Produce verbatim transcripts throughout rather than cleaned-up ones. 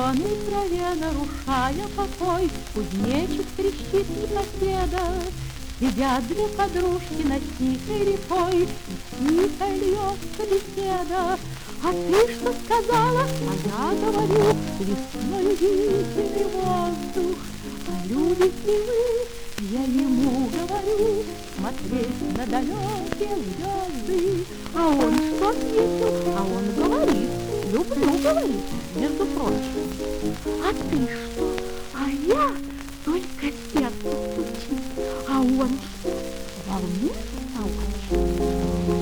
зеленой траве, нарушая покой, кузнечик трещит непоседа. Сидят две подружки над тихой рекой, и тихо льется беседа. А ты что сказала? А я говорю, весной видимый воздух. А любите вы, я ему говорю, смотреть на далекие звезды. А он что ответил? А он говорит, люблю, говорит, между прочим. А ты что? А я только сердце стучит. А он что? Волнуется очень.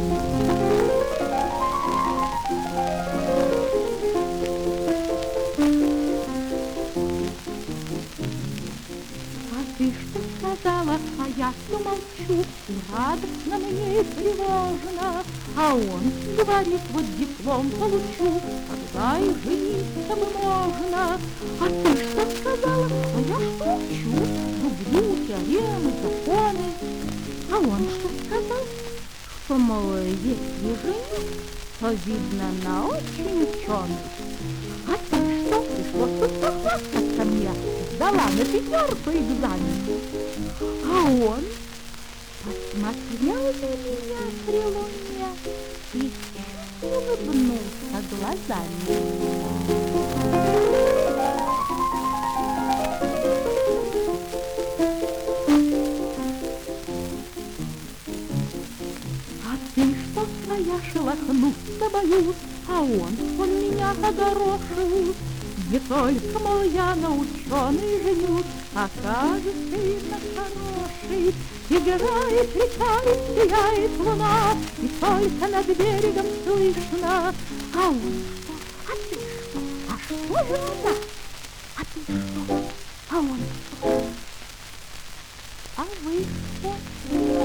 Ты что сказала, а я все молчу, и радостно мне, и тревожно. А он говорит, вот диплом получу, когда и жениться бы можно. А ты что сказала, а я что учу, люблю теоремы, законы. А он что сказал, что, мол, если женюсь, то видно на очень ученый. А ты что, пришлось тут похвастаться мне, сдала на пятерку экзамен. А он посмотрел на меня при луне и чуть улыбнулся глазами. А ты что, своя шелохнуться боюсь, а он, он меня огорошил. Не только, мол, я на ученый женюсь, а кажется, видно, хороший. Играет река и сияет луна, и только над берегом слышно. А он что? А ты что? А что же она? А ты что? А он что? А вы что?